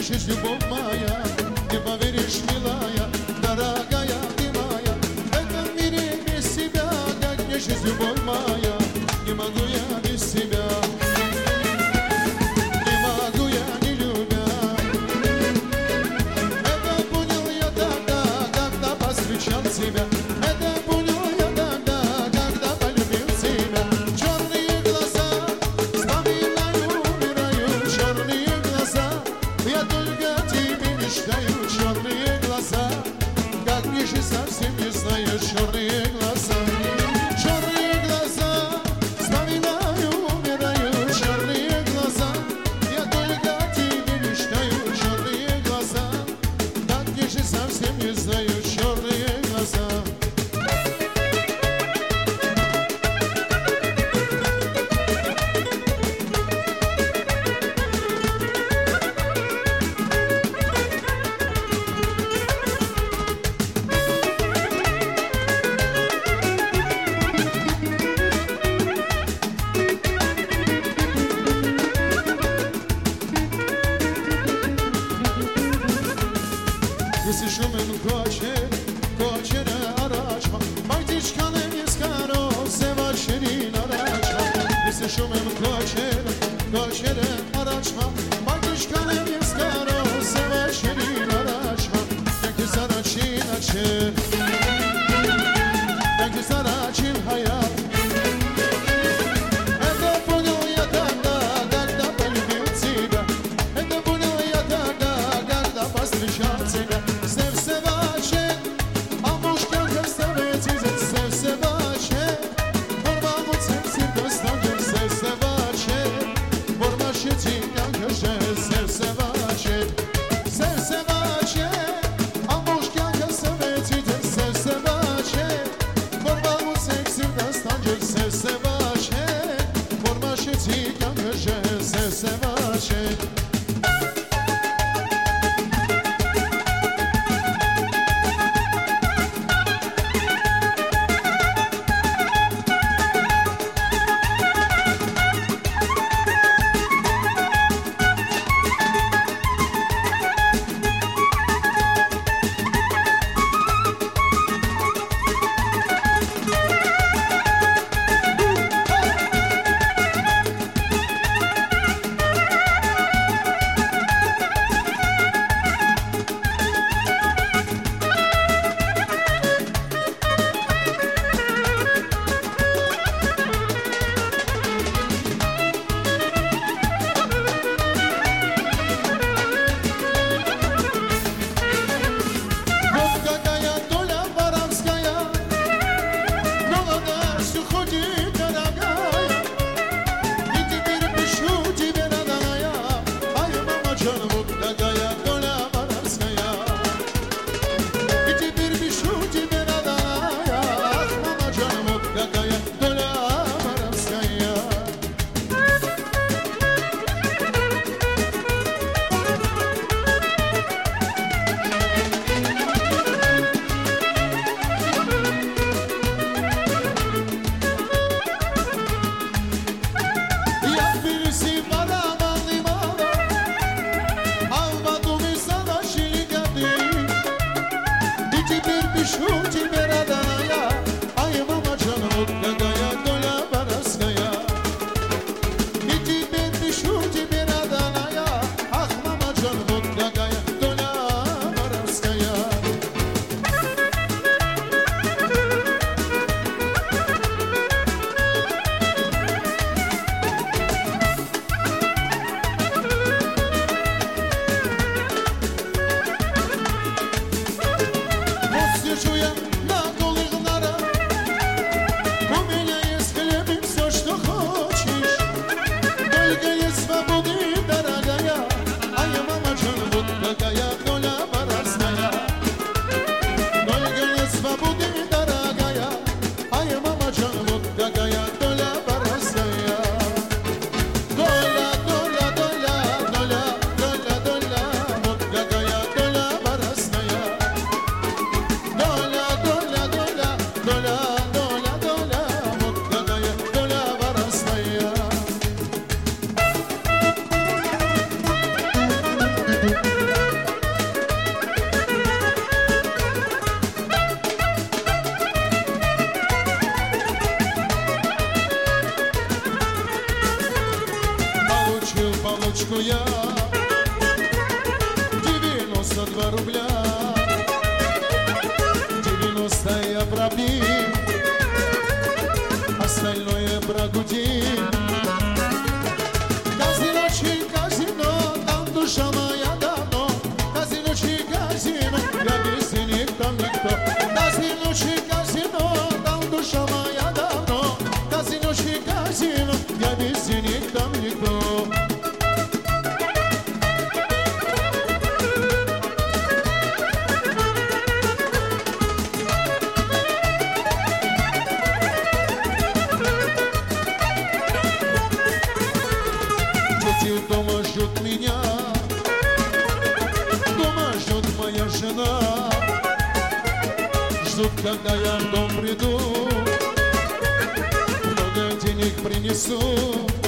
слышишь, любовь моя, не поверишь, милая, дорогая ты моя. В этом мире без тебя, как мне жизнь, любовь моя, не могу я без тебя. Не могу я, не любя. Это понял я тогда, когда повстречал тебя. Это понял я тогда, когда полюбил тебя. Черные глаза, вспоминаю, умираю. Черные глаза, я только о тебе мечтаю. Черные глаза, как мне же совсем не знаю. Черные глаза, черные глаза, вспоминаю, умираю. Черные глаза, я только о тебе мечтаю. Черные глаза, как мне же совсем не знаю. Черные глаза. Если шумим koçere araçma Baytişkanım iskaro seva şerin araçma Если шумим koçere araçma Baytişkanım iskaro seva şerin araçma Ne güzel açın Ne güzel açın hayat Это понял я тогда, когда полюбил тебя Это понял я тогда, когда повстречал тебя Sev sevaçe cu ea 92 rubля 90 евробин Остальное прогудим Казино, там душа моя давно Казино, я без денег, там никто Казино, там душа моя давно Казино, я без денег, там никто Дома ждет меня, дома ждет моя жена Ждут, когда я в дом приду Много денег принесу